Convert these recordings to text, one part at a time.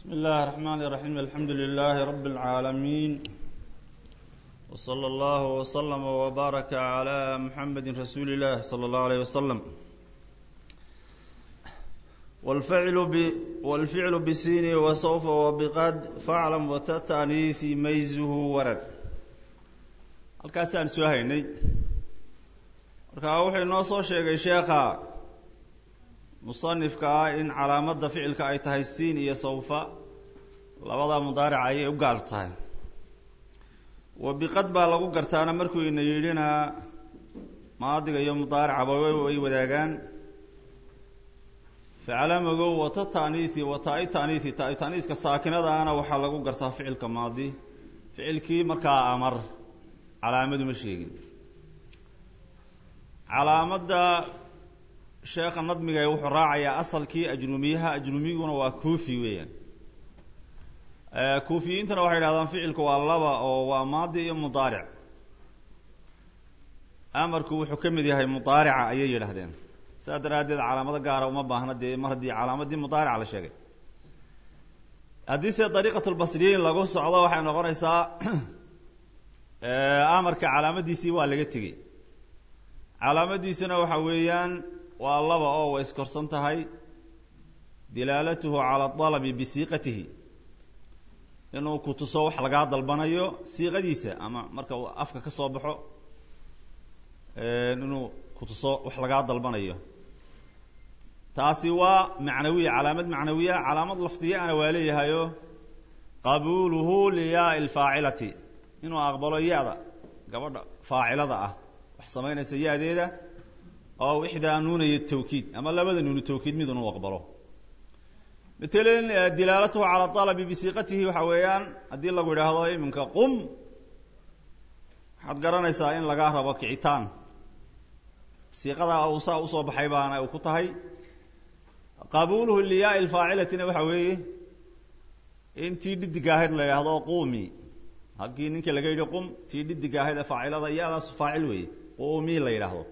بسم الله الرحمن الرحيم الحمد لله رب العالمين وصلى الله وسلم وبارك على محمد رسول الله صلى الله عليه وسلم والفعل بسين وسوف وبقد فاعلم وتتأنيث ميزه ورد halkaasaan soo haynay marka wuxuu noo soo sheegay sheekha musanifka in calaamada ficilka ay tahay siin iyo sawfa labada mudaaric ay u gaar tahay wabiqad baa lagu gartaana markuu ina yidhina maadiga iyo mudaarica way wadaagaan facalamago wata ta'niisi wata ta'niisi ta'niiska saakinada ana waxa lagu gartaa ficilka maadi ficilkii markaa amar calaamadu ma sheegin calaamada sheekha nadmiga wuxuu raacayaa asalkii ajrumiyaha ajrumiguna waa kuufi weeyaan kuufiyiintuna waxay yidhahdaan ficilku waa laba oo waa maadi iyo mudaaric amarku wuxuu ka mid yahay mudaarica ayay yidhaahdeen sidaa daraaddeed calaamado gaara uma baahna dee mar haddii calaamadii mudaarica la sheegay haddii se dariiqatulbasriyiin lagu socdo waxay noqonaysaa amarka calaamadiisii waa laga tegey calaamadiisuna waxa weeyaan waa laba oo way iskorsan tahay dilaalatuhu cala dalabi bisiiqatihi inuu ku tuso wax lagaa dalbanayo siiqadiisa ama marka uu afka ka soo baxo inuu ku tuso wax lagaa dalbanayo taasi waa macnawiya calaamad macnawiya calaamad lafdiya ana waa leeyahayo qabuuluhu liyaa ilfaacilati inuu aqbalo yaada gabadha faacilada ah wax samaynaysa yaadeeda oo wixdaa nuunaya tawkiid ama labada nuunu tawkiid mid inuu aqbalo matalan dilaalatuhu cala talabi bisiiqatihi waxa weeyaan haddii lagu yidhaahdo iminka qum waxaad garanaysaa in lagaa rabo kicitaan siiqada uu saa usoo baxay baana uu ku tahay qabuuluhu liyaa ilfaacilatina waxa weeye intii dhidiga ahayd la yidhaahdo quumi halkii ninka laga yidhi qum tii dhidiga ahayd ee faacilada iyadaas faacil weeye quumi la yidhaahdo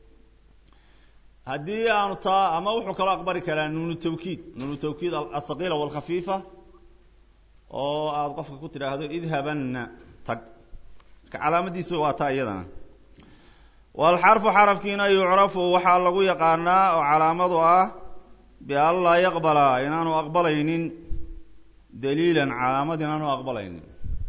haddii aanu taa ama wuxuu kaloo aqbali karaa nuunu tawkiid althaqiila walkhafiifa oo aada qofka ku tidhaahdo idhabanna tag marka calaamadiisu waa taa iyadana walxarfu xarafkiina yucrafu waxaa lagu yaqaanaa oo calaamadu ah bian laa yaqbala inaanu aqbalaynin daliilan calaamad inaanu aqbalaynin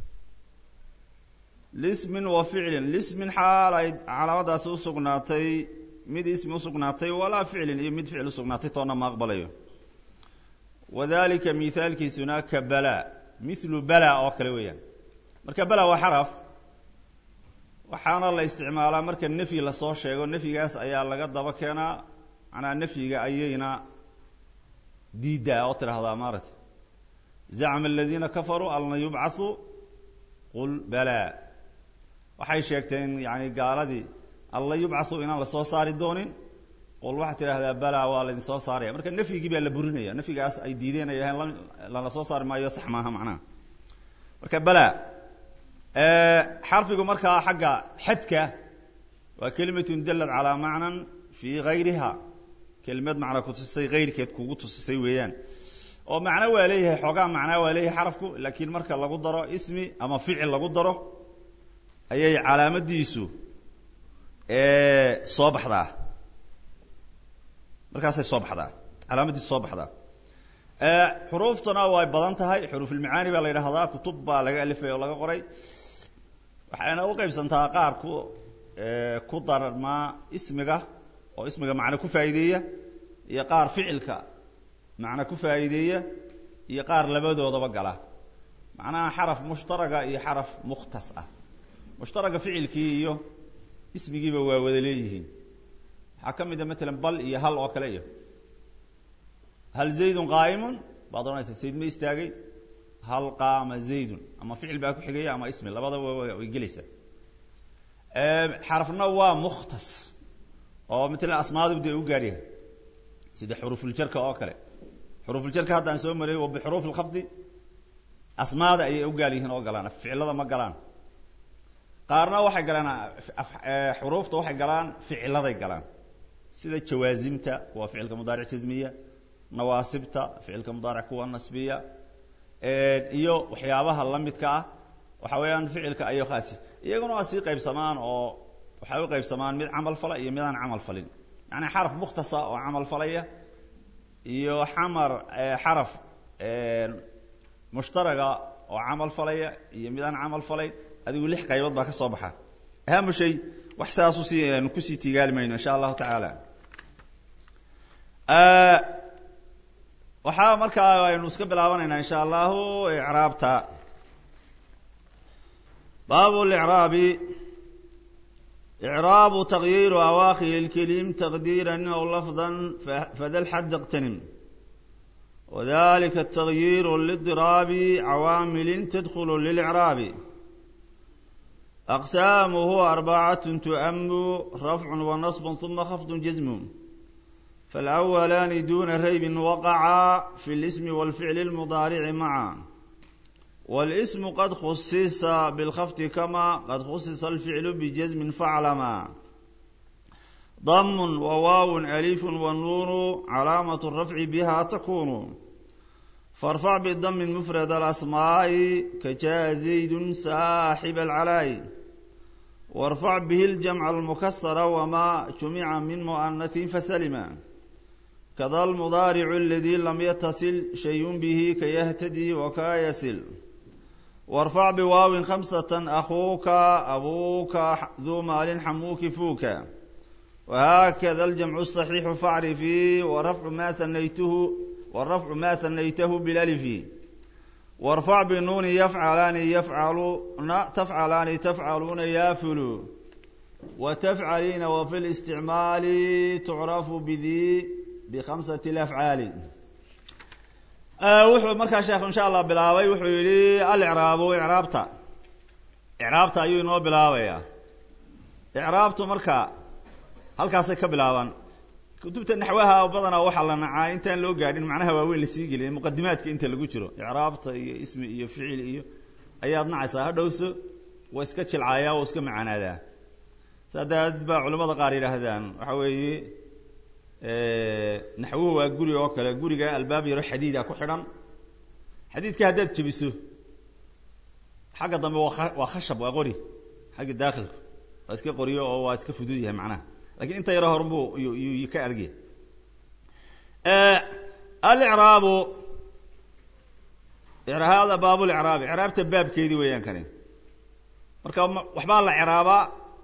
lismin wa ficlin lismin xaal ay calaamadaasi usugnaatay mid ismi usugnaatay walaa ficlin iyo mid ficil usugnaatay toona ma aqbalayo wadalika mithaalkiisuna ka bala mithlu bala oo kale weeyaan marka bala waa xaraf waxaana la isticmaalaa marka nafyi lasoo sheego nafyigaas ayaa laga daba keenaa macnaa nafyiga ayayna diidaa oo tidhaahdaa maaragtay zacma aladiina kafaruu alna yubcathuu qul bala waxay sheegteen yani gaaladii alla yubcathuu inaan lasoo saari doonin qol waxaad tidhaahdaa bala waa laydin soo saaraya marka nafyigii baa la burinaya nafyigaas ay diideen ay yidhahdeen lala soo saari maayo sax maaha macnaha marka bala xarfigu markaa xagga xadka waa kelimatun dalad calaa macnan fii gayriha kelimad macna kutusisay gayrkeed kugu tusisay weeyaan oo macno waa leeyahay xoogaa macnaa waa leeyahay xarafku laakiin marka lagu daro ismi ama ficil lagu daro ayay calaamadiisu soo baxdaa markaasay soo baxdaa calaamadiisu soo baxdaa xuruuftuna way badan tahay xuruufulmacaani baa la yidhaahdaa kutub baa laga alifay oo laga qoray waxayna u qaybsantaa qaar ku darmaa ismiga oo ismiga macno ku faa'iideeya iyo qaar ficilka macno ku faa'iideeya iyo qaar labadoodaba gala macnaha xaraf mushtaraga iyo xaraf mukhtas ah mushtaraga ficilkii iyo ismigiiba waa wada leeyihiin waxaa ka mid a matalan bal iyo hal oo kale iyo hal zaydun qaa'imun baad oranaysaa zayd ma istaagay hal qaama zaydun ama ficil baa ku xigaya ama ismi labadaba way gelaysaa xarafna waa mukhtas oo matalan asmaadu dee u gaaryahay sida xuruufuljarka oo kale xuruufuljarka haddaan soo maray wa bixuruuf alkhafdi asmaada ayay u gaar yihiin oo galaan ficilada ma galaan qaarna waxay galaan xuruufta waxay galaan ficiladay galaan sida jawaazimta waa ficilka mudaaric jazmiya nawaasibta ficilka mudaaric kuwa nasbiya iyo waxyaabaha la midka ah waxa weeyaan ficilka ayo khaasi iyaguna waa sii qaybsamaan oo waxay u qaybsamaan mid camal fala iyo mid aan camal falin yani xaraf mukhtasa oo camal falaya iyo xaraf mushtaraga oo camal falaya iyo mid aan camal falayn adigu 6 qaybood baa ka soo baxa aham shay wax saas u ku sii tiigaalmayno insha Allah ta'ala waxa markaa aynu iska bilaabanayna insha Allah i'raabta باب الإعراب إعراب تغيير أواخر الكلم تقديرا أو لفظا فذا الحد اغتنم وذلك التغيير للضراب عوامل تدخل للإعراب أقسامه 4 تؤم رفع ونصب ثم خفض جزم فالأولان دون ريب وقعا في الاسم والفعل المضارع معا والاسم قد خصص بالخفض كما قد خصص الفعل بجزم فعلما ضم وواو ألف والنون علامة الرفع بها تكون فارفع بالضم مفرد الأسماء كجاء زيد صاحب العلاء وارفع به الجمع المكسر وما جمع من مؤنث فسلما كذا المضارع الذي لم يتصل شيء به كيهتدي وكيسل وارفع بواو 5 أخوك أبوك ذو مال حموك فوك وهكذا الجمع الصحيح فاعرفي والرفع ما ثنيته بالالف وارفع بالنون يفعلان تفعلون يافل وتفعلين وفي الاستعمال تعرف بذي ب5 الأفعال wuxuu markaa sheekhu insha Allah bilaabay wuxuu yiri al-i'raabu i'raabta ayuu inoo bilaabaya i'raabtu marka halkaas ay ka bilaaban kutubta naxwaha badana waxa la nacaa intaan loo gaadhin macnaha waaweyn la sii gelin muqaddimaadka inta lagu jiro i'raabta iyo ismi iyo ficil iyo ayaad nacaysaa hadhowso waa iska jilcaaya oo iska macaanaada saadaad ba culimada qaar yiraahdaan waxa weeye naxwuhu waa guri oo kale guriga albaab yaro xadiid ku xidhan xadiidka haddaad jabiso xagga dambe waa khashab waa qori xagga daaqilku waa iska qoriyo oo waa iska fudud yahay macnaha laakiin inta yaro horbu iyo ka argay al-i'raabu hada baabu al-i'raab i'raabta baabkeedii weeyaan kane marka waxba la i'raaba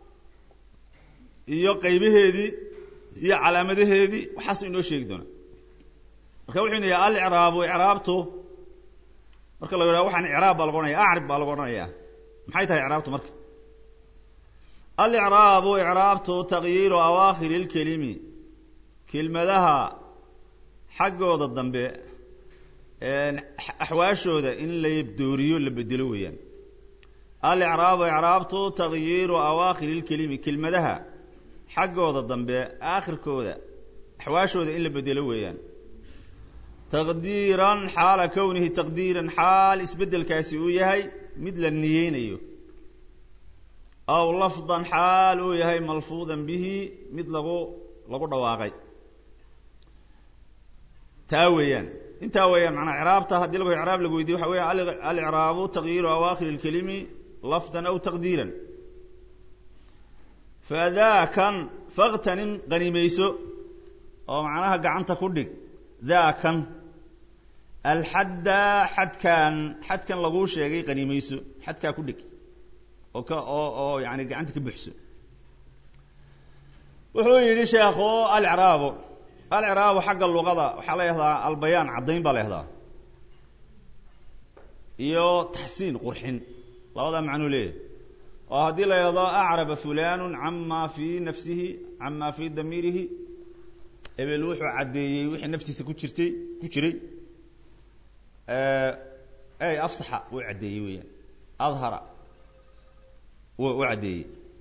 iyo qaybaheedii iyo calaamadaheedii waxaas inoo sheegi doona marka wuxuu leeyahay al-i'raabu i'raabtu marka la yiraahdo waxaan i'raab baa lagu oranayaa a'rib baa lagu oranayaa maxay tahay i'raabtu marka al-i'raabu i'raabtu taghyiiru awaakhir al-kalimi kelmadaha xaggooda dambe axwaashooda in la dooriyo la bedelo weeyaan al-i'raabu i'raabtu taghyiiru awaakhir al-kalimi kelmadaha xaggooda dambe aakhirkooda axwaashooda in la bedelo weeyaan taqdiiran xaala kownihi taqdiiran xaal isbedelkaasi uu yahay mid la niyeynayo aw lafdan xaal uu yahay malfuudan bihi mid lagu dhawaaqay taa weeyaan intaa weeyaan macnaa i'raabta haddii lagu i'raab lagu weydiiyo waxa weeyaan al-i'raabu taqyiiru awaakhir al-kalimi lafdan aw taqdiiran فذاكن فاغتنم غنيميسو او معناها قعنتا كدغ ذاكن الحد حد كان لغو شيغي غنيميسو حد كا كدغ او يعني قعنتا كبخسو wuxuu yiri sheekhu al-i'raab xagga luqada waxa la yiraahdaa al-bayaan cadayn baa la yiraahdaa iyo tahsiin qurxin labada macno leeyahay وهذه لا يرضى أعرب فلان عما في نفسه عما في ضميره إبلوح عدي وحي نفسي كجري أي أفصح وعدي ويا أظهر وعدي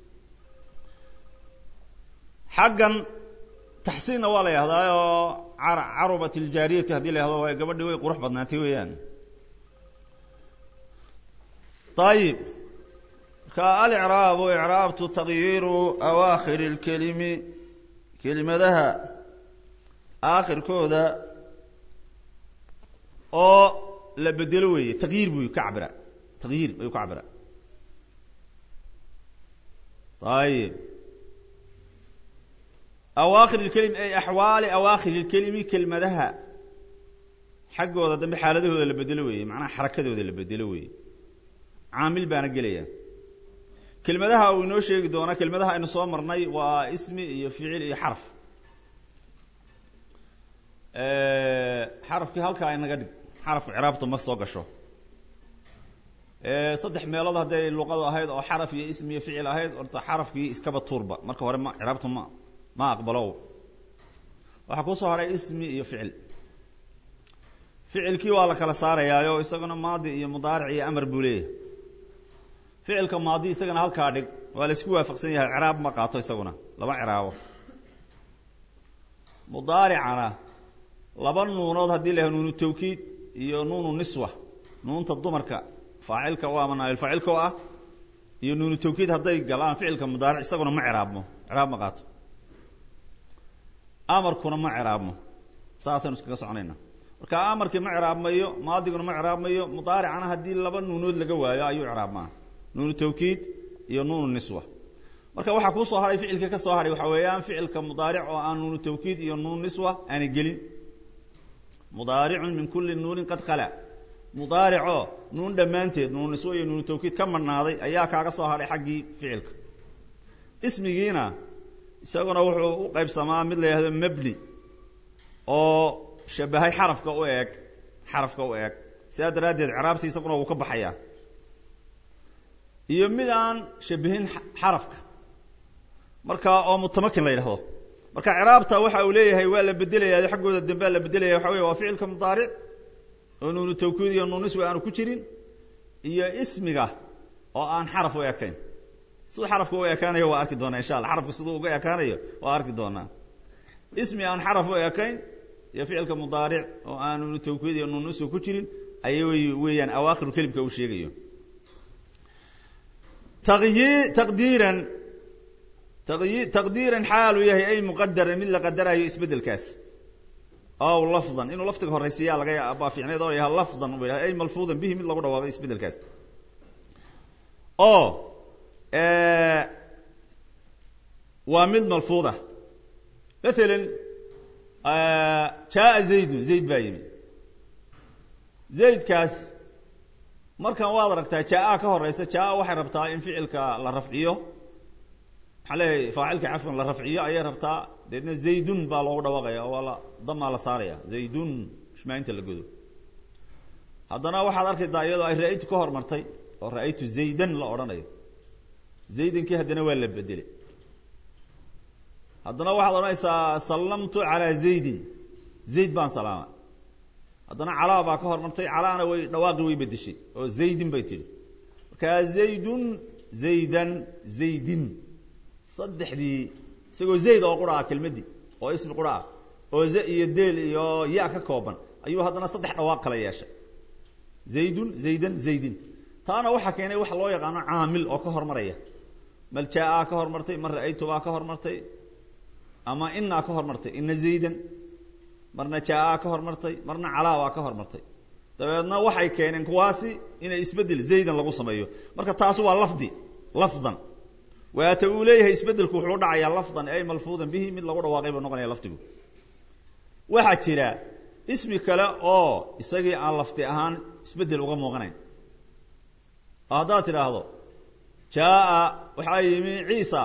حقا تحسين ولا هذا عربة الجارية هذه له هذا قبل قروح بدناتي ويان طيب كالإعراب إعراب تغيير أواخر الكلمة كلمة لها آخر كودا أو لبدلوي تغيير بيو كعبرة تغيير بيو كعبرة طيب أواخر الكلمة أي أحوال أواخر الكلمة كلمة لها حق وضع دم حالته هذا اللي بدلوي معناه حركته هذا اللي بدلوي عامل بانقلية كلمة لها ونوشي دونا كلمة لها إنه صوم مرني واسم فعل حرف حرف كهالك أنا قد حرف عرابته مقصود قشره صدح ميلاد هذه اللغة هذا أو حرف اسم فعل هذا أرت حرف كي إسكاب التربة مركب هرم عرابته ما أقبلوه وحكوصه على اسم يفعل فعل كي والله كلا صار يا يو يسقنا ماضي مضارع أمر بوليه فعل كماضي يسقنا هالكادق ولا سكوا فقسني عراب ما قاطع يسقنا لما عرابه مضارع أنا لبن نونود هدي له نون التوكيد ينون النسوة نون الضمرك فاعلك وامنا الفاعلك وا ينون التوكيد هدي قالان فعلك مضارع يسقنا ما عرابه عراب ما قاطع أمركنا ما عرابه ساسن اسكا سعنينا marka amarkii ma ciraabmayo maadiguna ma ciraabmayo mudaaricana hadii laba nuunood laga waayo ayuu ciraabmaa nuunu tawkiid iyo nuunu niswa marka waxa ku soo haray ficilka ka soo haray waxa weeyaan ficilka mudaaric oo aan nuunu tawkiid iyo nuunu niswa aan gelin mudaari'un min kulli nuunin qad khala mudaari'o nuun dhamaanteed nuunu niswa iyo nuunu tawkiid ka marnaaday ayaa kaaga soo haray xaqii ficilka ismigiina isaguna wuxuu u qaybsamaa mid la yiraahdo mabni oo shabahay xarafka u eeg saadaradeed ciraabtiisa kuna uu ka baxaya iyo mid aan shabahin xarafka marka oo mutamakin la yiraahdo marka ciraabta waxa uu leeyahay waa la bedelayaa xaqooda dambe la bedelayaa waxa weeye waa ficilka mudaaric oo nuunu tawkiid iyo nuunu niswa aan ku jirin iyo ismiga oo aan xaraf u eekayn sidoo xarafku u eekaanayo waa arki doonaa insha Allah xarafku sidoo uga eekaanayo waa arki doonaa ismi aan xaraf u eekayn يفعل مضارع وأنا توكيد إنه نسوا كتيرين أيوة ويان أواخر كلمة كوشيء تقديرا حال وياه أي مقدر من اللي قدره يثبت الكاس أو لفظا إنه لفظه الرئيسية لقى أبا في عنيد وياه لفظا أي ملفوظا به من اللي قدره يثبت الكاس ومن ملفوظة مثلا جاء زيد بايمي زيد كاس مركان واad aragtaa jaa ka horeysa jaa waxay rabtaa in ficilka la rafciyo xalay faacilka afan la rafciyo ay rabtaa deedna zaydun baa loo dhawaaqaya wala dama la saaraya zaydun shmaynta la godo hadana waxaad arkaydaa iyadoo ay raaytu ka hormartay oo raaytu zaydan la oranayo zaydankii hadana waa la bedelay haddana waxaad oranaysaa sallamtu ala zaydin zayd baan salaama haddana calaa baa ka hormartay calaana way dhawaaqi way bedeshay oo zaydin bay tiri marka zaydun zaydan zaydin saddexdii isagoo zayd oo qura kelmadii oo ismi qura oo za iyo deel iyo ya ka kooban ayuu haddana saddex dhawaaq kala yeeshay zaydun zaydan zaydin taana waxa keenay wax loo yaqaan aamil oo ka hormaraya mal jaa ka hormartay mar raaytu baa ka hormartay ama inna ka hormartay inna zaydan marna jaa ka hormartay marna calaa waa ka hormartay dabeedna waxay keeneen kuwaasi inay isbedel zaydan lagu sameeyo marka taas waa lafdan waa ta uu leeyahay isbedelku wuxuu dhacayaa lafdan ay malfuudan bihi mid lagu dhawaaqay buu noqonayaa laftigu waxa jira ismi kale oo isagii aan lafti ahaan isbedel uga muuqanayn hadaad tiraahdo jaa waxa yimi ciisa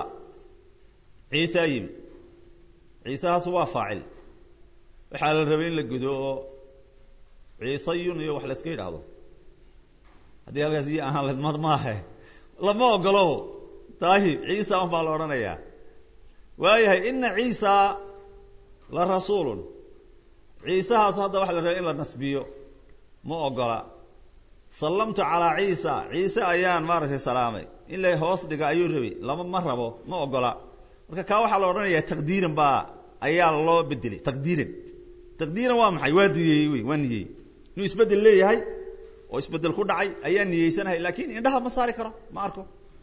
yimi ciisa waa faacil waxa la rabay in la gudo ciisayun iyo wax la iska yiraahdo hadii halkaas iyo aan la marmaahay lama ogolo taahi ciisa aan baa la oranayaa waayahay inna ciisa la rasuulun ciisa hadda wax la rabay in la nasbiyo ma ogola sallamtu ala ciisa ayaan maartay salaamay in la hoos dhiga ayuu rabay lama ma rabo ma ogola marka ka waxa la oranayaa taqdiiran baa ayaa loo bedelay taqdiiran waa maxay waa niyey inuu isbedel leeyahay oo isbedel ku dhacay ayaa niyeysanahay laakiin indhaha ma saari karo ma arko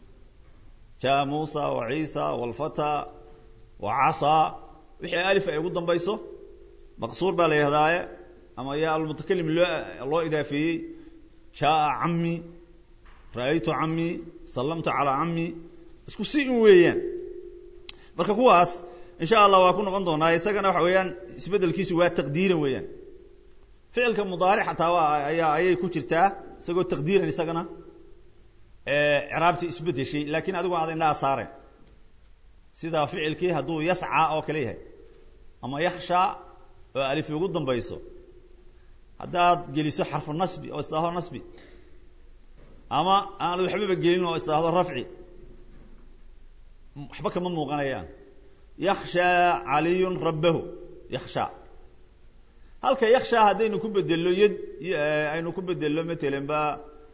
jaa Muusa wa Ciisa wal fata wa Asa wixii alif ay ugu dambayso maqsuur baa la yiraahdaa أما يا المتكلم الله إضافي جاء عمي رأيت عمي سلمت على عمي اسكو سي ويان marka kuwaas insha Allah waa ku noqon doonaa isagana waxa weeyaan isbedelkiisu waa taqdiir weeyaan ficilka mudaaric xataa ayay ku jirtaa isagoo taqdiiran isagana i'raabti isbedeshay laakiin adigu aad indhaha saareen sida ficilkii haduu yas'a oo kale yahay ama yakhsha oo alif ugu dambayso hadaad geliso xarfu nasbi oo istaahdo nasbi ama aan waxba gelin oo istaahdo rafci waxba kama muuqanayaan yakhsha aliyun rabbahu yakhsha halka yakhsha hadaynu ku bedelo yad aynu ku bedelo metelan ba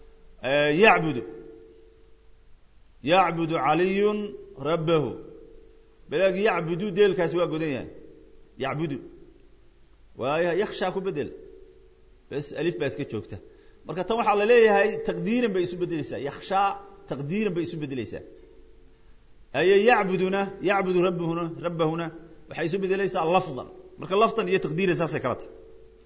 ya'budu aliyun rabbahu بلاغ يعبدوا ديل كاس waa godan yahay يعبدوا waa yakhsha ku bedel bas alif bas ka joogta marka tan waxa la leeyahay taqdiiran bay isu bedelaysaa yakhsha taqdiiran bay isu bedelaysaa ay ya'budu rabbahuna waxa isu bedelaysaa lafdan marka lafdan iyo taqdiiran saasay kala tahay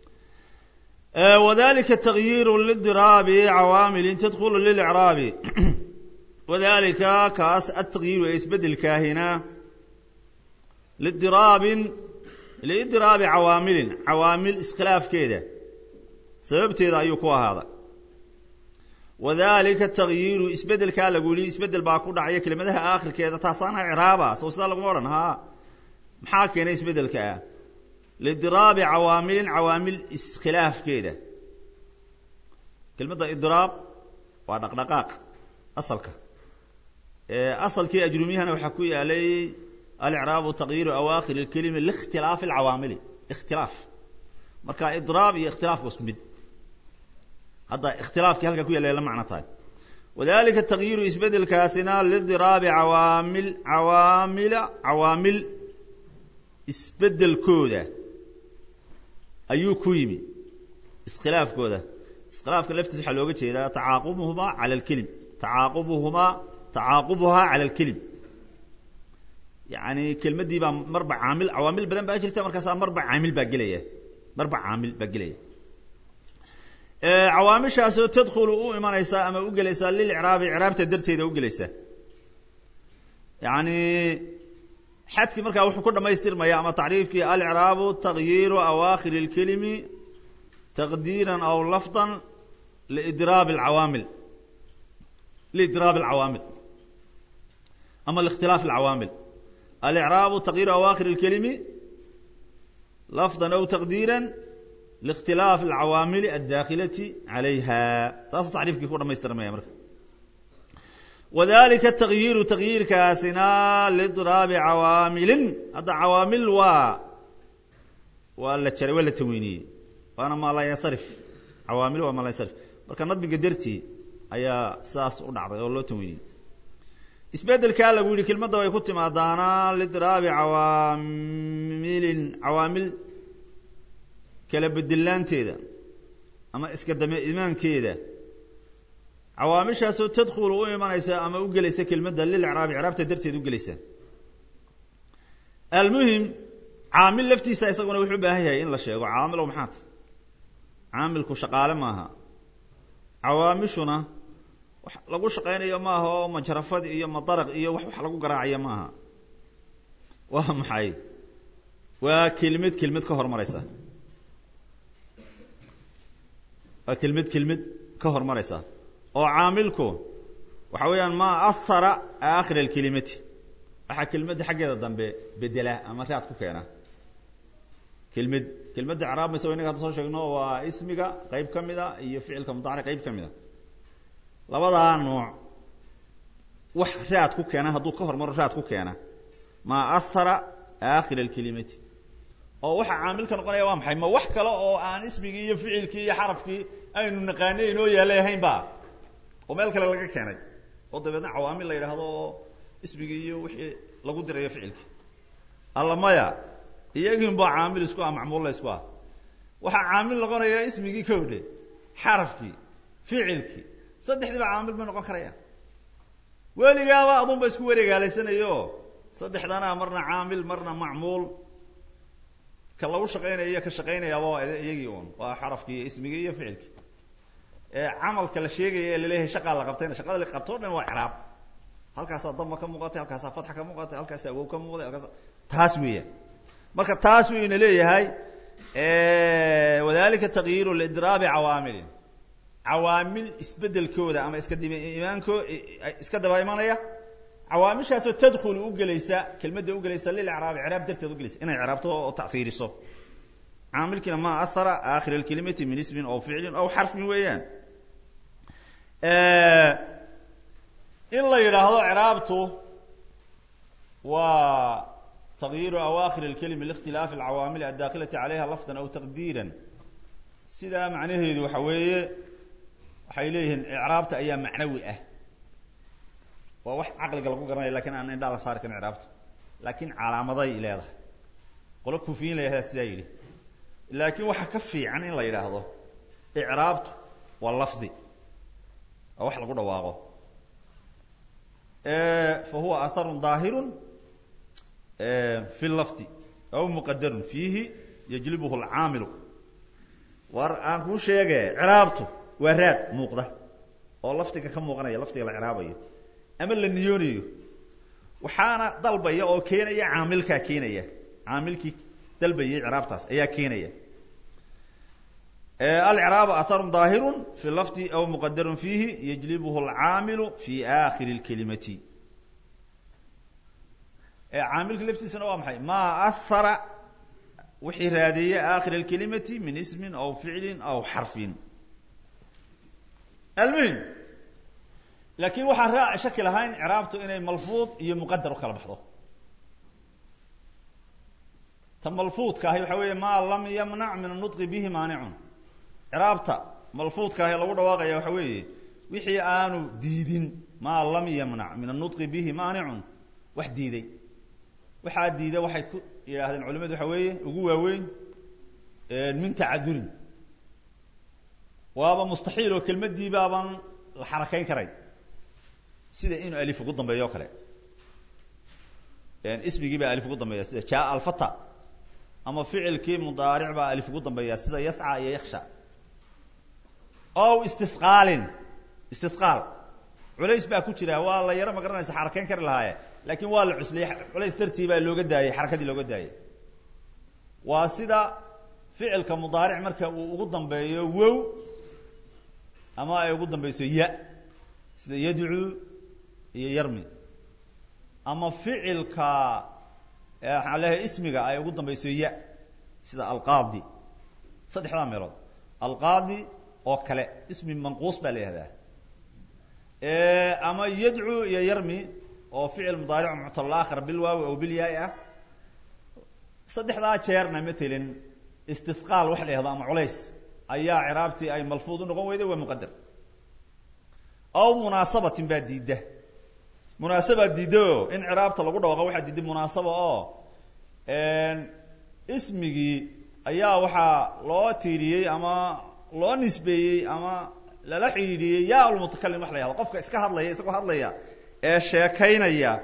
وذلك تغيير للضراب عوامل تدخل للإعراب وذلك كاس التغيير يسبدل كاهنا لإضراب عوامل اسخلاف كده سببتي ذا يكوا هذا وذلك التغيير اسبدل كالا قولي اسبدل باكو دعيه كلمتها آخر كده تاسانا إعرابا سوصال لقمورن ها محاكينا اسبدل كا لإضراب عوامل اسخلاف كده كلمة إضراب ودقدقاق أصل كي أجرميها وحكوي علي الإعراب تغيير أواخر الكلمة لاختلاف العوامل اختلاف مركا إضراب هي اختلاف واسمد هذا اختلاف كي هلقا كويا ليلا معنى طيب وذلك التغيير إثبات الكاسنا للضراب عوامل إثبات الكودة أيو كويمي اسخلاف كودة اسخلاف كلفت حلوقة إذا تعاقبهما على الكلم تعاقبها على الكلم يعني كلمة دي مربع عوامل بدن باجرتها مركزها مربع عامل باقلية عوامل شاسو تدخل إيمان إيسا أما أقل إيسا للإعراب تدرتي إذا أقل إيسا يعني حتى مركا وحو كل ما يستير ما يعمل تعريف كي الإعراب تغيير أواخر الكلمة تقديرا أو لفظا لإضراب العوامل أما الاختلاف العوامل الإعراب تغيير أواخر الكلمة لفظا أو تقديرا لاختلاف العوامل الداخلة عليها تعريف كيف ما يسترمي أمرك وذلك التغيير تغيير كاسنا لإضراب عوامل هذا عوامل ولا تشري ولا تموينية وأنا ما لا يصرف عوامل وما لا يصرف مركا نطبق قدرتي أي ساس ونعطي ولا تموينية إثبات الكلام يقول كلمة ضوء يكتب مع دانا لإضراب عوامل كلب الدلان تيدا أما إسكدم إيمان كيدا عوامل شاسو تدخل وإيمان إيسا أما أقل إيسا كلمة دليل إعراب تدرتي أقل إيسا المهم عامل لفتي سايساقنا ويحبها هي إن لا شيء عامل ومحات عامل كشقالة ماها عوامشنا lagu shaqeynayo ma aha oo majrafad iyo madaraq iyo wax lagu garaaciyo ma aha waa maxay waa kelmad ka hormaraysa oo caamilku waxa weeyaan ma athara aakhir alkalimati waxa kelmadda xageeda dambe bedela ama raad ku keena kelmadda i'raab ma soo inaga soo sheegno waa ismiga qayb kamida iyo ficilka mudaaric qayb kamida labada nooc wax raad ku keena haduu ka hormaro raad ku keena ma athara aakhir alkalimati oo waxa caamilka noqonaya waa maxay ma wax kale oo aan ismigii iyo ficilkii iyo xarafkii aynu naqaanay inoo yaaleeyahayn ba oo meel kale laga keenay oo dabeedna cawaamil la yiraahdo ismigii iyo wixii lagu diray ficilkii alla maya iyagin ba caamil isku macmuul isku waxa caamil noqonaya ismigii kowde xarafkii ficilkii saddexdiiba caamil ma noqon karaya waligaaba adun ba isku wareegaaleysanayo saddexdana marna caamil marna macmuul كلو شقينا كشقينا يا بابا يجيون وحرف كي اسمي فعل عمل كل شيء اللي له شقة لقبتين شقة اللي قبتونا وإعراب هل كاس ضم كم مقاطع هل كاس فتح كم مقاطع هل كاس أو كم مقاطع هل كاس تاسوية مركب تاسوية ليه هاي وذلك تغيير الإضراب عوامل اسبدل كودا أما اسكدي إيمانكو اسكدي بايمانية عوامل شاسو تدخل وجليسة كلمة وجليسة للإعراب إعراب درت وجليسة إن إعرابته تأثير صو عامل كلمة ما أثر آخر الكلمة من اسم أو فعل أو حرف ويان إلا يلاحظ إعرابته وتغيير أواخر الكلمة لاختلاف العوامل الداخلة عليها لفظا أو تقديرا سيدا معناه ذو حوية حيليه إعرابته أيام معنوية وواحد عقل قلبه قرني لكن أنا إندال صار كان إعرابته لكن على مضي إلى هذا قلوا كوفين لهذا السيد لكن وحكفي عن إلا يلاحظه إعرابته واللفظي أو واحد قلنا واقع فهو أثر ظاهر في اللفظ أو مقدر فيه يجلبه العامل وأنكو شيء عرابته وراد موقده أو لفتك كم مغنية لفتك العرابية أما النيونيو وحانا ضلبية أو كينية عاملك كينية عاملك ضلبية عرابتاس أي كينية العراب أثر ظاهر في اللفظ أو مقدر فيه يجلبه العامل في آخر الكلمة عامل كلفتي سنوام حي ما أثر وحرادية آخر الكلمة من اسم أو فعل أو حرف المهم لكن وحراء شكل هاين عرابته إنه ملفوظ يمقدر وكلا بحضه تم ملفوظ كهي حوي ما لم يمنع من النطق به مانع عرابته ملفوظ كهي لو دواقع يا حوي وحي آنو ديدين ما لم يمنع من النطق به مانع وحديدي waxaa diida waxay ku yiraahdeen culimadu waxa weeye ugu waaweyn min ta'addul waaba mustaxiil oo kelmadii baaban la xarakayn karay sida in alif ugu dambeeyo kale ismigii baa alif ugu dambeeya sida jaa al-fata ama ficilkii mudaaric baa alif ugu dambeeya sida yas'a iyo yakhsha aw istifqaal culays baa ku jira waa la yara ma garanaysa xarakayn kar lahaye لكن والله عسلي علاش ترتيبه لوغا دايي حركتي لوغا دايي وا سدا فعل كمضارع marka uu ugu dambeeyo wow ama ay ugu dambeeyso ya sida yad'u iyo yarmi ama ficilka xalaha ismiga ay ugu dambeeyso ya sida alqaadi saddexda meelood alqaadi oo kale ismi manquus baa leeyahay ama yad'u iyo yarmi أو فعل مضارع معتل آخر بالواو أو بالياء صدق لا شيرنا مثلا استثقال وحده هذا معليس أي عرابتي أي ملفوظ نقوي ومقدر أو مناسبة بديدة مناسبة بديدة إن عرابت الله قد وقع واحد ديد مناسبة إن اسمي أي وحى لا تيري أما لا نسبي أما لا حيري يا المتكلم وحده هذا قفك إسكه هذا يسكه هذا sheekaynaya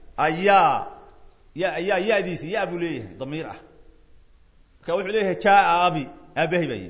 ayaa yaadiisi yaa buu leeyahay damiir ah ka wuxuu leeyahay jaa abi abahi bay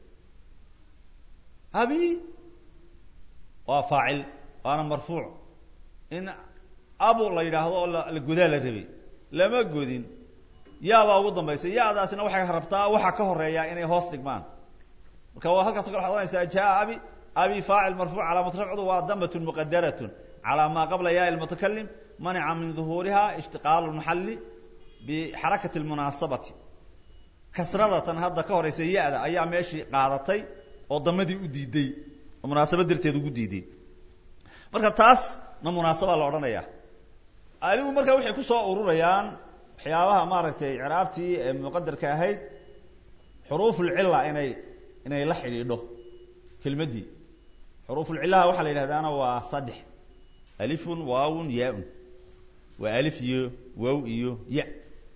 abi waa faa'il waana marfuuc in abu la yiraahdo la gudaa la rabay lama godin yaa baa ugu dambeysay yaadaasina waxay rabtaa waxa ka horeeya inay hoos dhigmaan marka waa halkaas oo xadanaysa jaa abi faa'il marfuuc ala matraf'u wa dammatun muqaddaratun على ما قبل ياء المتكلم منع من ظهورها اشتغال المحل بحركة المناسبة كسرة هذا كهر سيئة أيام ماشي قاعدتي وضمدي وديدي ومناسبة درتي وديدي مركا تاس ما مناسبة لورنايا أيوة مركا وحي كسو أوروريان حياوها ماركتي عرابتي مقدر كاهيد حروف العلة إني لحي يدو كلمة دي حروف العلة وحا ليلهدانا وصدح ألف واو ياء وألف يو واو يو ياء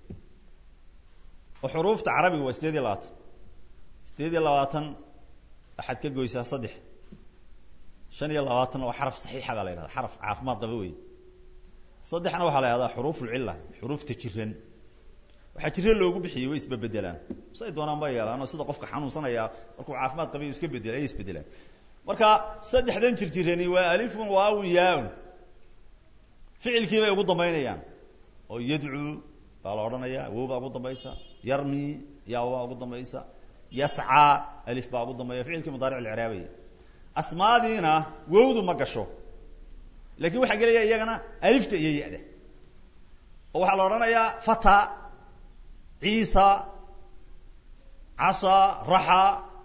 وحروف عربي واستدي لات استدي لواتن أحد كجويسة صدح شنو لواتن وحرف صحيح هذا لهذا حرف عافمات ضبوي صدحنا وحلا هذا حروف العلة حروف تجرن waxa jira loogu bixiyay way isbedelaan say doonaan bay yeelaan oo sida qofka xanuunsanaya markuu caafimaad qabiyo iska bedelay isbedelaan marka saddexdan jirjirani waa alifun waawun yaun ficilkii bay ugu dambeynayaan oo yad'u baa la odhanayaa wow baa ugu dambaysa yarmi yaa waa ugu dambaysa yas'a alif baa ugu dambeeya ficilkii mudaaric al-i'raabi asmaadiina wowdu ma gasho laakiin waxa galaya iyagana alifta iyo yaada oo waxa la odhanayaa fata ciisa asa raha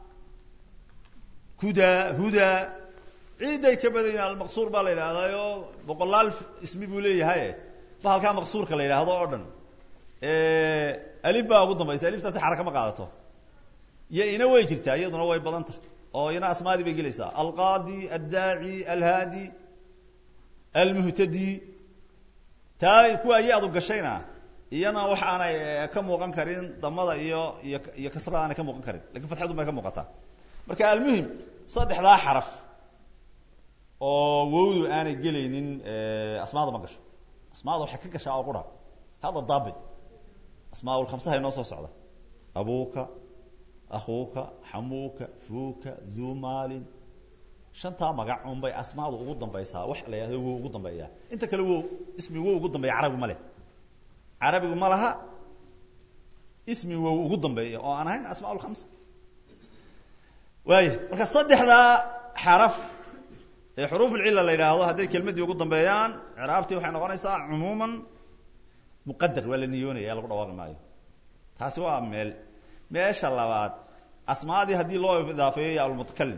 kuda huda ciiday ka badayna al-maqsuur baa la yiraahdaa boqolaal ismi buu leeyahay halka maqsuurka la yiraahdo oo dhan alif baa ugu dambaysa aliftaasi xaraka ma qaadato ya ina way jirtaa iyaduna way badan tahay oo ina asmaadi bay gelaysaa al-qaadi ad-daa'i al-haadi al-muhtadi taay kuwa ayadu gashayna iyana wax aanay ka muuqan karin damada iyo kasrada aanay ka muuqan karin laakiin fatxadu ma ka muuqataa marka al-muhim saddexda xaraf oo wowdu aanay gelaynin asmaada ma gasho asmaada waxa ka gashaa oo qura hada daabit asmaa'ul khamsaha inoo soo socda abuuka akhuuka xamuuka fuuka dhumalin shanta magac un bay asmaadu ugu dambaysaa wax la yiraahdo wuu ugu dambeeyaa inta kale wuu ismi wuu ugu dambeeyaa carabigu ma laha ismi wuu ugu dambeeyaa oo aan ahayn asmaa'ul khamsa way marka saddexda xaraf ee xuruuf al-illa la yiraahdo haday kelmadii ugu dambeeyaan i'raabtii waxay noqonaysaa umuuman muqaddar wala niyoonaya lagu dhawaaqi maayo taasi waa meesha labaad asmaadii hadii loo idaafeeyo al-mutakallim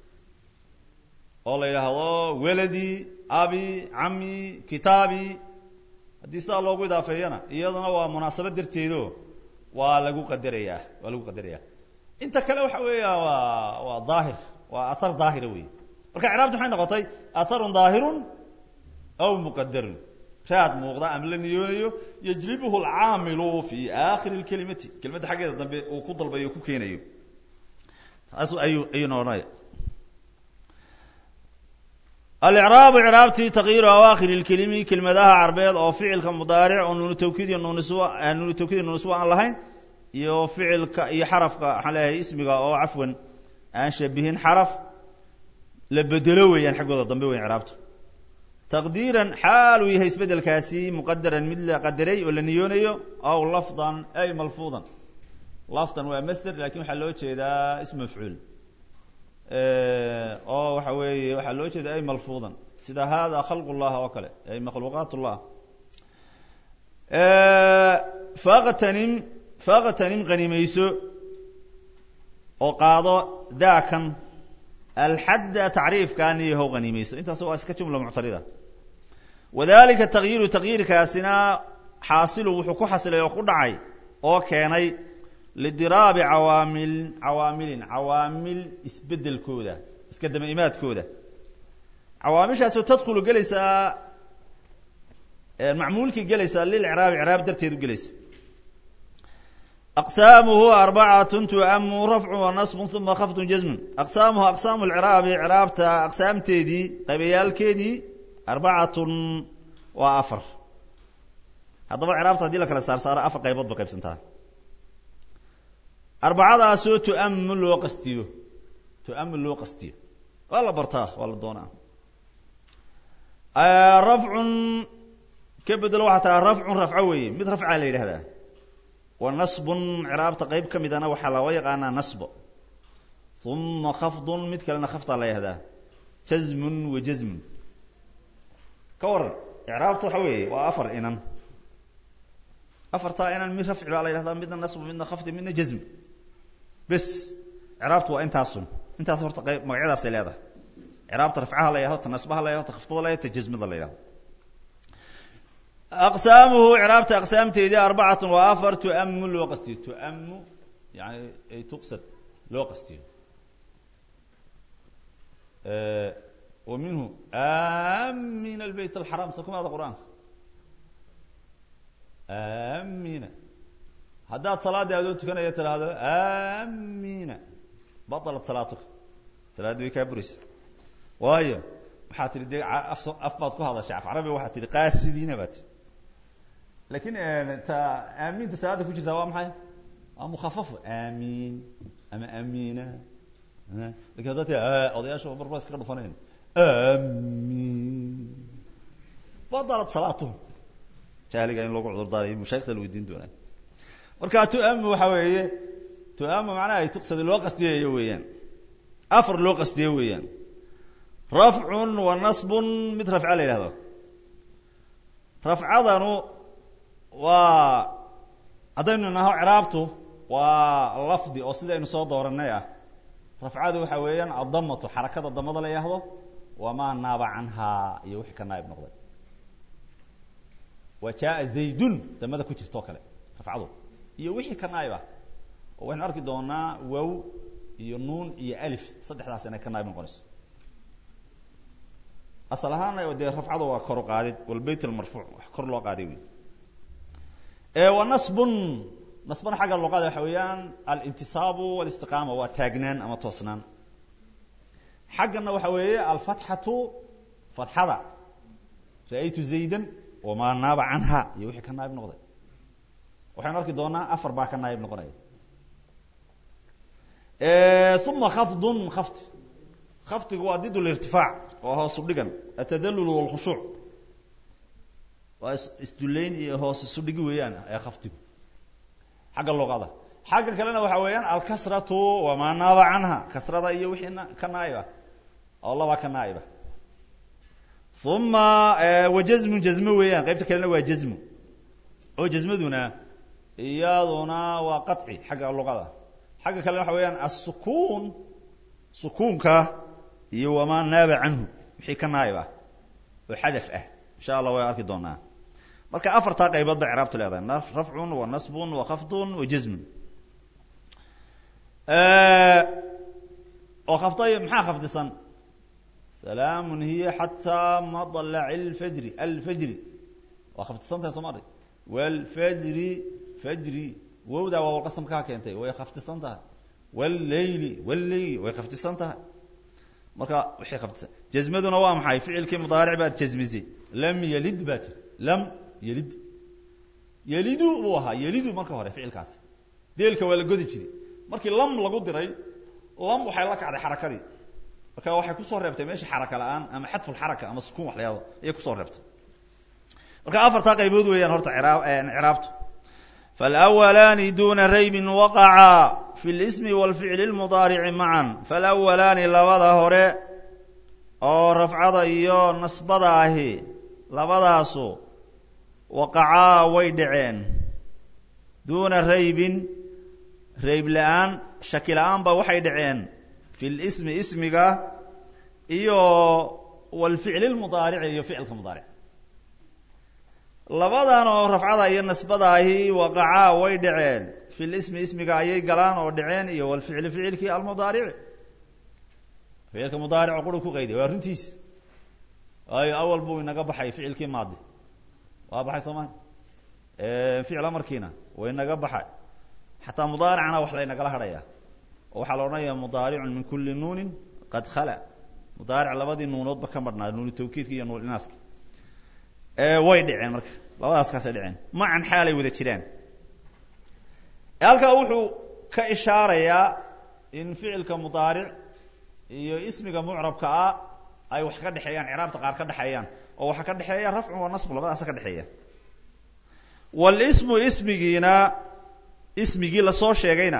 oo la yiraahdo waladi abi ammi kitabi hadii saa loogu idaafeeyana iyaduna waa munaasabad darteedo waa lagu qadarayaa inta kale waxa weeyaa waa daahir waa athar daahir weey marka i'raabtu waxay noqotay atharun daahirun aw muqaddarun raad muuqda am la niyoonayo yajlibuhu al-aamilu fi aakhir al-kalimati kelmadda xageeda dambe uu ku dalbayo ku keenayo taas ayu noonay al-i'raab i'raabti taghiir awaakhir al-kalimi kelmadaha carbeed oo ficilka mudaaric oo nuun tawkiid iyo nuun niswa aan lahayn iyo ficilka iyo xarafka xalahay ismiga oo afwan aan shabihin xaraf la bedelo weeyaan xagooda dambe weeyaan i'raabtu taqdiiran xaalu yahay isbedelkaasi muqaddaran mid la qadaray oo la niyoonayo aw lafdan ay malfuudan lafdan waa masdar laakiin waxa loo jeedaa ism mafcuul oo waxa weeye waxa loo jeedaa ay malfuudan sida hada khalqullah oo kale ay makhluuqatullah faqatanim qanimayso oo qaado daakan الحد تعريف كان هو غنيميس انت سواء اسك جمله معترضه وذلك تغيير كاسنا حاصل وحو حاصل او كدعي او كeenay لضراب عوامل اسبدل كودا اسك دميمات كودا عوامشاas تدخل جلسا معمولك جلسا للاعراب درتيد جلسا أقسامه 4 تؤم رفع ونصب ثم خفض جزم أقسامه أقسام الإعراب إعرابته أقسام تيدي قبيال كيدي 4 وأفر هذا إعرابته دي لك صار أفر قيبض بقيب سنتها 4 سو تؤمل وقستيو والله برتاه والله دونا رفع كبد الواحد رفعوي مثل رفع عليه هذا ونصب عراب تقيب كمدنا وحلا ويقانا نصب ثم خفض مثلنا خفض عليه هذا جزم وجزم كور عراب تحوي وافر انن افرتا انن من رفع عليه هذا بدنا نصب بدنا خفض بدنا جزم بس عرابته وانت اصلا انت صرت قيب مقعده سيلاده عراب ترفعها لا يهو تنصبها لا يهو تخفضها لا تجزم لا يهو أقسامه إعرابته أقسام تيدي 4 وأفر تؤمل وقستي تؤم يعني تقصد لوقستي ومنه آمين البيت الحرام سكم هذا القرآن آمين هدات صلاة يا كان يتر هذا آمين بطلت صلاتك صلاة بكابريس وهي waxaa tiri afbaad ku hadashay af carabi waxaa tiri qaasidina baad لكن آمين تساعد كل شيء سواء محي مخفف آمين أما أمينة لكن هذا أضيع شو برباس كده فنين آمين فضلت صلاتهم شاهلي قاين لوقع عذر داري مشايخ الودين دونه marka tu'am waxa weeye tu'am macnaha ay tuqsad loo qastiyo weeyaan afar loo qastiyo weeyaan raf'un wa nasbun mid raf'a la yiraahdo raf'adanu wa adaynu naho i'raabtu wa lafdi oo sidaynu soo dooranay ah raf'adu waxa weeyaan adamatu harakada damada la yiraahdo wa ma naaba anha iyo wixii ka naayib noqday wa jaa zaydun damada ku jirto kale raf'adu iyo wixii ka naayba oo waxaan arki doonaa waw iyo nuun iyo alif saddexdaas inay ka naayb noqonayso asal ahaan ay wada rafcadu waa kor u qaadid wal bayt al marfu' wax kor loo qaaday wa nasbun xaga loo qaaday waxa weeyaan al intisab wal istiqama wa taagnan ama toosnaan xagana waxa weeye al fathatu fathada ra'aytu zaydan wa ma naaba anha iyo wixii ka naayb noqday waxaan arki doonaa afar baa ka naayib noqonaya thumma khafdigu waa did al-irtifaac oo hoos u dhigan atadallul wal khushu' waa isduleyn iyo hoos isu dhigi weeyaan ee khafdigu xagga luqada xagga kalena waxa weeyaan al-kasratu wa ma naaba anha kasrada iyo wixii ka naayiba oo laba ka naayiba thumma wa jazmu weeyaan qaybta kalena waa jazmu oo jazmaduna iyaduna waa qat'i xagga luqada xagga kale waxa weeyaan as-sukuun sukuunka iyo wama naaba anhu wixii ka naayba oo xadaf ah insha Allah way arki doonaa marka afarta qaybood ba i'raabtu leedahay raf'un wa nasbun wa khafdun wa jazmun oo khafday maxaa khafdisan salaamun hiya hatta madla'il fajr wa khafdisan ta Soomaali wal fajri فجري وودا والقسم كا كينتي way khaftisantahay والليل way khaftisantahay marka wixii khaftisan jazmaduna waa maxay ficilkii mudaaric baad jazmisi lam yalid yalidu waha yalidu marka hore ficilkaas deelka waa la godi jiray markii lam lagu diray lam waxay la kacday xarakadii marka waxay ku soo reebtay meesha xaraka la'aan ama xadfu xaraka ama sukuun wax leeyahay ay ku soo reebtay marka afarta qaybood weeyaan horta i'raabtu فالأولان دون ريب وقعا في الاسم والفعل المضارع معا فالأولان لبدا هره أو رفعدا إيو نصبدا أهي لبداسو وقعا ويدعين دون ريب لآن شكل آن بوحي دعين في الاسم اسمك إيو والفعل المضارع إيو فعل المضارع labadan oo rafcada iyo nasbada ahi waqaca way dhaceen fil ismi ismiga ayay galaan oo dhaceen iyo wal ficil ficilki al mudaari' ficilka mudaari' quru ku qeyday waa runtiis ay awal buu inaga baxay ficilki maadi waa baxay Soomaali ficil amarkiina way inaga baxay hatta mudaari'ana wax la inaga la hadaya oo waxa la oranayaa mudaari'un min kulli nuunin qad khala mudaari' labadii nuunood ba ka marnaa nuun tawkiidka iyo nuun inaaska way dhiceen marka labadaas ka dhiceen macan xaalay wada jiraan halka wuxuu ka ishaarayaa in ficilka mudaari' iyo ismiga mu'rabka ay wax ka dhaxeeyaan i'raabta qaar ka dhaxeeyaan oo waxa ka dhaxeeya rafcu wa nasb labadaas ka dhaxeeya wal ismu ismigi la soo sheegayna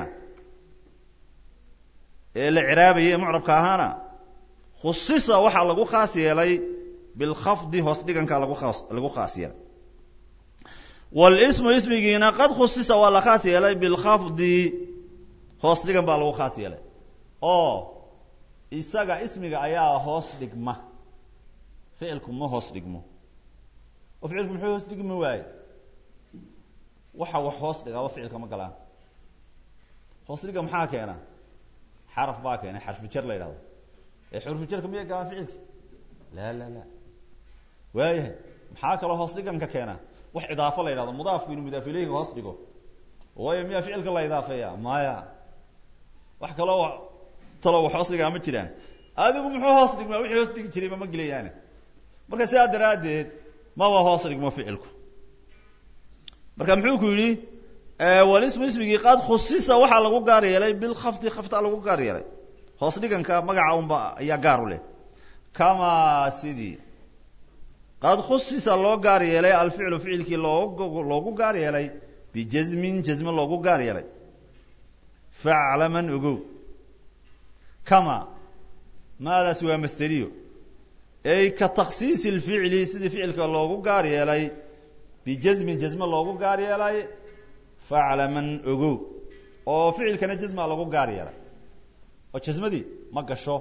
ee la i'raabiye mu'rabka ahaana khususa waxa lagu khaas yeelay بالخفض هوسدغن كا لغو خاصيه والاسم اسمينا قد خصص ولا خاص يلي بالخفض هوسدغن با لغو خاص يلي او isaga ismiga ayaa hoos dhigma ficilku ma hoos dhigmo oo ficilku muxuu hoos dhigmo waay waxa wax hoos dhigaa ficilka ma galaan hoos dhiga maxaa keena xaraf baa keena xarfu jar la yiraahdo ee xarfu jarka miyaa galaan ficilki la waayahay maxaa kale hoos dhigan ka keena wax idaafo la yiraahdo mudaafku inuu mudaaf ilayhi hoos dhigo waayo miyaa ficilka la idaafeeyaa maya wax kale oo talo wax hoos dhiga ma jiraan adigu muxuu hoos dhigmaa wixii hoos dhigi jiray ma gilayaan marka sidaa daraadeed ma waa hoos dhigmo ficilku marka muxuu ku yiri walismu ismigi qad khussisa waxa lagu gaar yeelay bil khafdi khafta lagu gaar yeelay hoos dhiganka magaca umba ayaa gaar u leh kama sidi qad khussisa loo gaar yeelay al ficlu ficilki loogu gaar yeelay bi jazmin jazma loogu gaar yeelay fa'laman ugu kama ماذا سوى مستريو أي كتخصيص الفعل سيد فعلك الله قاري علي بجزم جزم الله قاري علي فعل من أجو أو فعل كان جزم الله قاري علي وجزم دي ما قشوا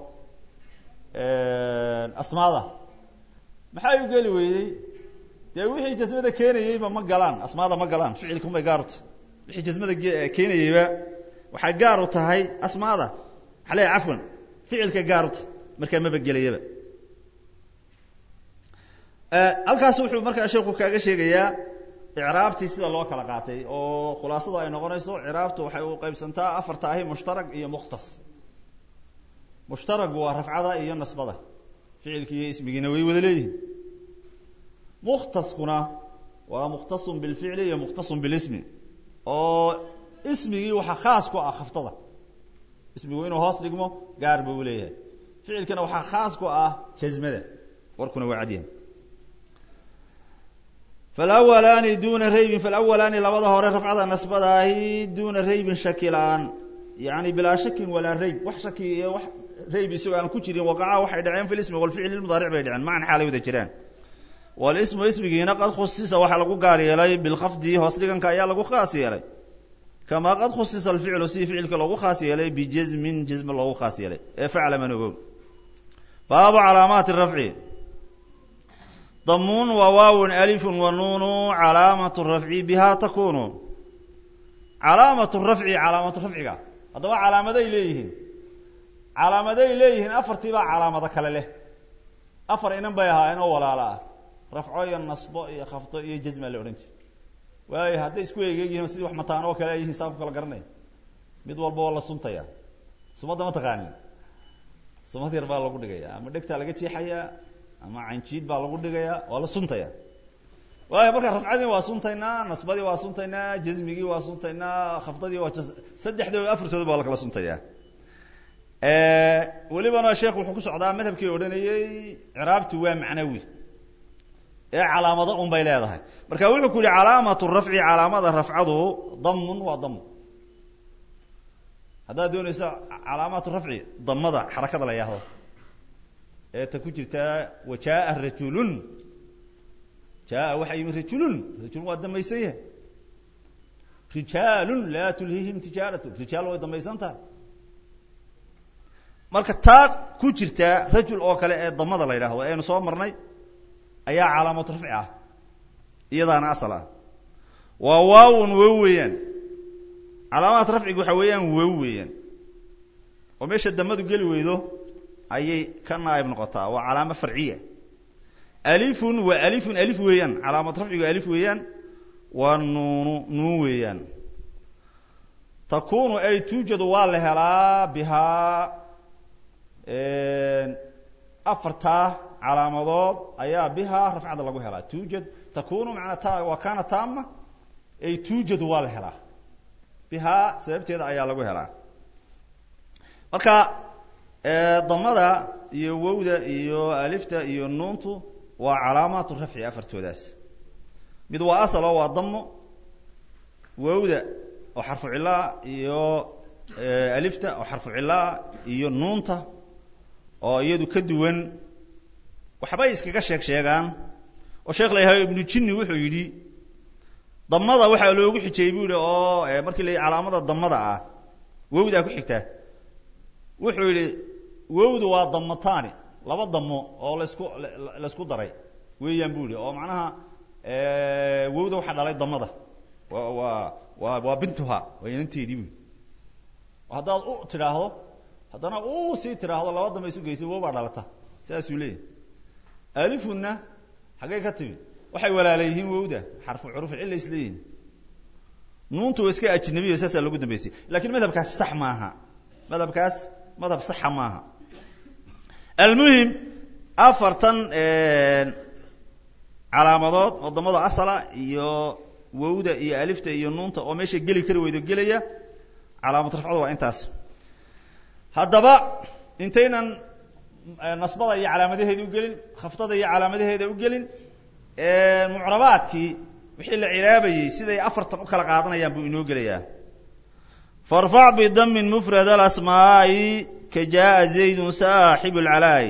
أسمع ذا ما حيو قالوا ويدي يوحي جزم ذا كين يبى ما قلان أسمع ذا ما قلان فعلكم ما قارت وحي جزم ذا كين يبى وحجارته هاي أسمع ذا عليه عفوا ficilka gaarta marka ma bagelayaba halkaas wuxuu markaa sheekhu kaaga sheegayaa i'raabti sida loo kala qaatay oo khulaasada ay noqonayso i'raabtu waxay u qaybsantaa afar taahi mushtarak iyo mukhtas mushtarak waa rafcada iyo nasbada ficilki iyo ismigiina way wada leeyihiin mukhtaskuna waa mukhtasun bil fi'li iyo mukhtasun bil ismi oo ismigi waxa khaas ku ah khaftada اسمه إنه هاس لقمه قارب وليه فعل كنا وح خاص كأ جزمة وركنا وعدين فالأولان دون ريب فالأولان لوضع رفع النصب هي دون ريب شكلان يعني بلا شك ولا ريب وحشك ريب سواء كتير وقع واحد عين في الاسم والفعل المضارع بيدعن معنى حاله وذكران والاسم اسم جينا قد خصص وحلقوا قاري لي بالخفض هاس لقن كأيا لقوا خاصي لي كما قد خصص الفعل سي فعل كلو خاص يلي بجزم جزم لو خاص يلي فعل من يقول باب علامات الرفع ضم وواو الف ونون علامه الرفع بها تكون علامه الرفع هذا علامتي ليهن افرتي علامه كله له افر ان بيها ان ولا رفع النصب يا خفض يا جزم الاورنج waayo haday isku eegeeyeen sidii wax mataan oo kale ay xisaab kala garanay mid walba wala suntaya sumada ma taqaanin sumada yar baa lagu dhigayaa ama dhigta laga jeexaya ama canjiid baa lagu dhigayaa wala suntaya waayo marka rafcadii waa suntaynaa nasbadii waa suntaynaa jazmigii waa suntaynaa khafdadii waa saddexdooda afartooda baa la kala suntayaa walibana sheekhu wuxuu ku socdaa madhabkii oranayay i'raabtu waa macnawi علامة ضم بيلاها مركا وحو كل علامة الرفع علامة رفعه ضم وضم هذا دون علامات الرفع ضم حركة لا ياهو تكوجرتا وجاء الرجل جاء وحي من رجل وضم يسيه رجال لا تلهيهم تجارة رجال وضم يسنتا مركا تا كوجرتا رجل او كلا ضم لا يراهو اينو سو مرنay ayaa calaamad rafci ah iyadana asala waa waawun weeyaan calaamad rafcigu waxa weeyaan weeyaan oo meesha damadu gali weydo ayay ka naayib noqotaa waa calaamad farciya alifun wa alifun alif weeyaan calaamad rafcigu alif weeyaan wa nuun weeyaan takunu ay tuujadu waa la helaa biha afarta علامات أيها بها رفعت الله جهلا توجد تكون معناتها وكانت تامة أي توجد والهلا بها سببت هذا أيها الله جهلا مركا ضمدا يوودا يو ألفتا يو نونتو وعلامات الرفع أفرتو داس بدو أصل هو الضم وودا وحرف علا يو ألفتا وحرف علا يو نونتا أو يدو كدوان waxba iskaga sheegaan oo sheekh leeyahay ibn jinni wuxuu yiri damada waxa loogu xijay buu oo markii la calaamada damada ah wawda ku xigta wuxuu yiri wawdu waa damataani laba damo oo la isku daray weeyaan buu oo macnaha wawda waxa dhalay damada waa bintuha waynanteedii buu hadaad u tiraahdo hadana uu si tiraahdo laba damo isu geysay wawba dhalata saas uu leeyahay ألفنا حقيقة كتبي وحي ولا عليهم وودا حرف عروف إلا إسلين نون توسكي أجنبي أساسا لو قدام بيسي لكن ماذا بكاس صح معها ماذا بصحة معها المهم أفرتن علامات وضمضة أصلا يو wawda iyo alifta iyo nuunta oo meesha geli kari weydo gelaya calaamad rafcada waa intaas haddaba intaynan nasbada iyo calaamadaheeda u gelin khafdada iyo calaamadaheeda u gelin mucrabaadkii wixii la cilaabayay siday afartan u kala qaadanayaan buu inoo gelayaa farfac bidammin mufrad alasmaa'i ka jaa zaydun saaxibu alcalaa'i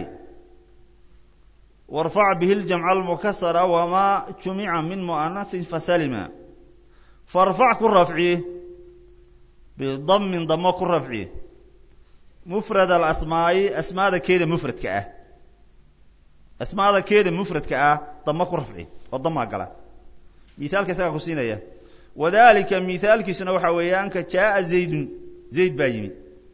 warfac bihi ljamca almukasara wamaa jumica min mu'anasin fasalima farfac ku rafci bidammin damo ku rafci mufrad alasmaa'i asmaada keeda mufradka ah asmaada keeda mufradka ah damo ku rafci oo damaa gala مثال كسا كسينيا وذلك مثال كسنا waxa weeyaan ka jaa zaydun zayd baayimi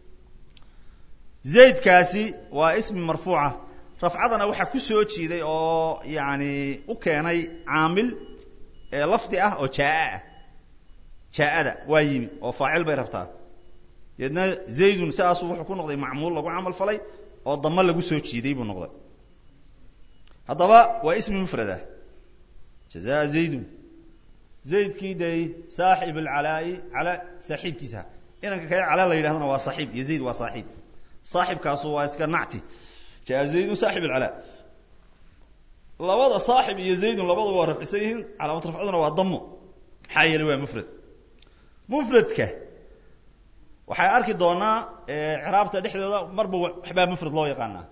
zayd kaasi waa ismi marfuuca rafcadana waxa ku soo jiiday oo yaani u keenay aamil ee lafdi ah oo jaada waa yimi oo faacil bay rabtaa yadna zaydun saas wuxuu ku noqday macmuul lagu amal falay oo dama lagu soo jiiday buu noqday hadaba waa ismi mufrada jazaa zaydun زيد كيدي صاحب العلاء على صاحب كيسها إنك كي على الله يرهنا وصاحب يزيد وصاحب صاحب كاسو واسكر نعتي جاء زيد صاحب العلاء لبض صاحب يزيد لبض ورفع سيهن على مطرف عضنا وضمه حي لوا مفرد وحي أركي دونا عرابته دحدودا مربو حباب مفرد لو يقانا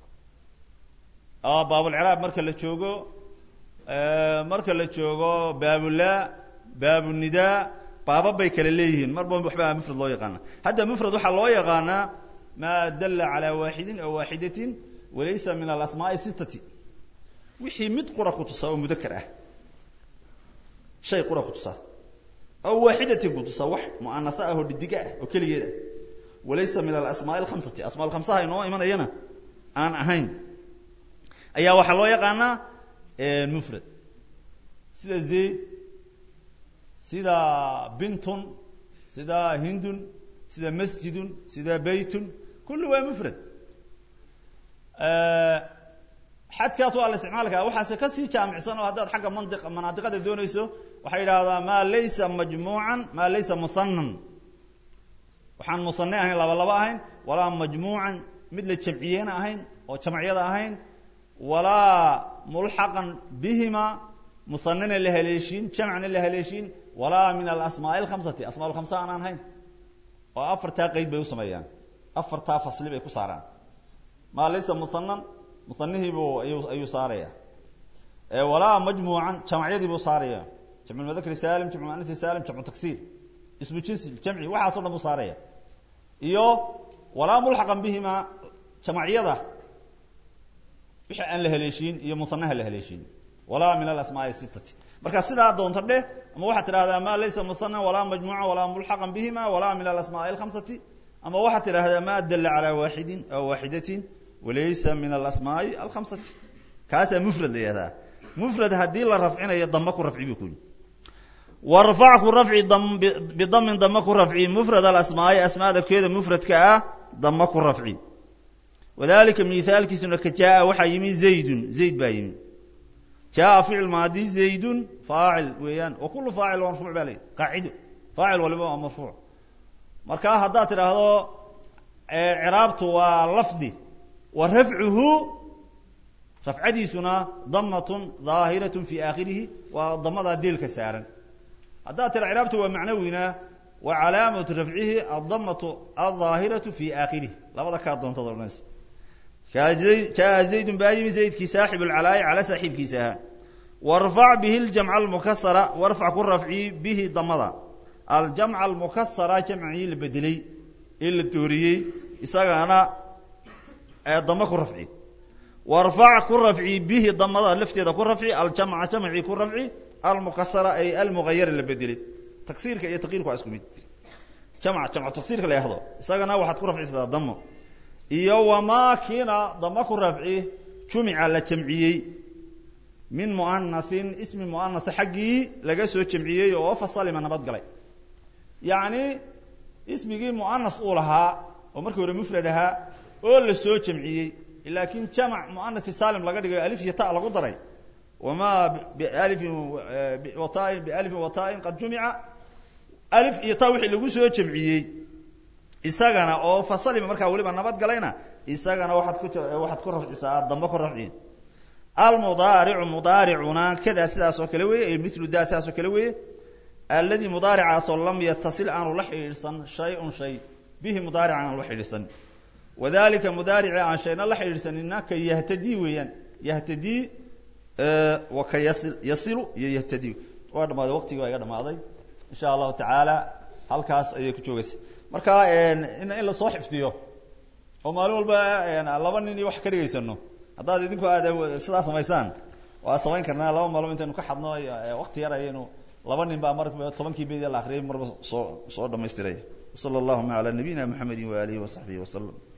باب العراب مركل لتشوغو marka la joogo baabula baabunida baaba bay kala leeyihiin marba waxba mufrad loo yaqaan hada mufrad waxa loo yaqaana ma dalla ala waahidin aw wahidatin walaysa min al asma'i sittati wixii mid qura ku tusaa mudakkar ah shay qura ku tusaa aw wahidatin ku tusaa wax muannatha ah oo didiga ah oo kaligeeda walaysa min al asma'i al khamsati asma' al khamsaha inoo imanayana aan ahayn ayaa waxa loo yaqaanaa مفرد سيدا زيد سيدا بنت سيدا هند سيدا مسجد سيدا بيت كله مفرد حد كاسو على استعمالك وحاسه كسي جامع سنه هذا حق مناطق دونيسو waxay yiraahdaan ma laysa majmuucan ma laysa musannan waxaan musanna ahayn laba ahayn wala majmuucan mid la jamciyana ahayn oo jamciyada ahayn ولا ملحقا بهما مصننا لهليشين جمعنا لهليشين ولا من الاسماء الخمسه اسماء الخمسه انا هين وافرتا قيد بيو سميان افرتا فصل بي كساران ما ليس مصنن مصنه بو ايو صاريا ولا مجموعا جمعيدي بو صاريا جمع المذكر سالم جمع المؤنث سالم جمع تكسير اسم جنس جمعي waxa soo dhamu saaraya iyo ولا ملحقا بهما جمعيده wixii aan la haleeshin iyo musannaha la haleeshin wala min al asma'i sittati marka sida doonto dheh ama waxa tiraahdaa ma laysa musanna wala majmu'a wala mulhaqan bihima wala min al asma'i al khamsati ama waxa tiraahdaa ma dalla ala wahidin aw wahidatin walaysa min al asma'i al khamsati kaasa mufrad leeyahay mufrad hadii la rafcinayo damma ku rafci biku warfa' ku rafci bidammin damma ku rafci mufrad al asma'i asmaada keeda mufradka ah damma ku rafci وذلك مثال كسنة كجاء وحيمي زيد بايمي جاء فعل ماضي زيد فاعل ويان وكل فاعل مرفوع بالي قاعده فاعل ولا مرفوع marka hadaa tiraahdo i'raabtu waa lafdi wa raf'uhu raf'adiisuna dammatun zaahiratun fi aakhirih wa damada dilka saaran hadaa tiraahdo i'raabtu waa macnawina wa calaamatu raf'ihi ad-dammatu adh-dhaahiratu fi aakhirih labada ka doonto doonaysa جاء زيد بايم زيد كي صاحب العلاء على صاحب كيسها وارفع به الجمع المكسر وارفع كل رفعي به ضمضة الجمع المكسر جمعي البدلي التوري إساقنا ضمك رفعي وارفع كل رفعي به ضمضة لفتي كل رفعي الجمع جمعي كل رفعي المكسر أي المغير البدلي تكسير كي تغيير كواسكمي جمع تكسير كلا يحضر إساقنا واحد كل رفعي ضمه iyo wama kina dama ku rafci jum'a la jamciyay min muannathin ismi muannath xaqi laga soo jamciyay oo fasalima nabad galay yaani ismigii muannath uu lahaa oo markii hore mufrad aha oo la soo jamciyay laakiin jamac muannath salim laga dhigay alif iyo ta lagu daray وما بألف وطاء بألف وطاء قد جمع ألف يطاوح اللي جوسه جمعية إساقنا أو فصل مركا ولي نبات قلينا إساقنا واحد كرر إساء ضم كرر المضارع مضارعنا كذا سلاس وكلوي مثل دا سلاس وكلوي الذي مضارع أصلا لم يتصل عن لحيرسن شيء به مضارع عن لحيرسن وذلك مضارع عن شيء لحيرسن إنك يهتدي وين يهتدي وكيصل يهتدي وهذا ما وقتي وهذا ما ضي إن شاء الله تعالى halkaas ayay ku joogaysaa marka in la soo xifdiyo oo maalin walba laba nin iyo wax ka dhigaysano haddaad idinku aad sidaas samaysaan waa samayn karnaa laba maalmo intaanu ka xadno waqti yar ayaynu laba nin baa marba 10kii beed la akhriyay marba soo dhameystiray sallallahu ala nabiyina muhammadin wa alihi wa sahbihi wa sallam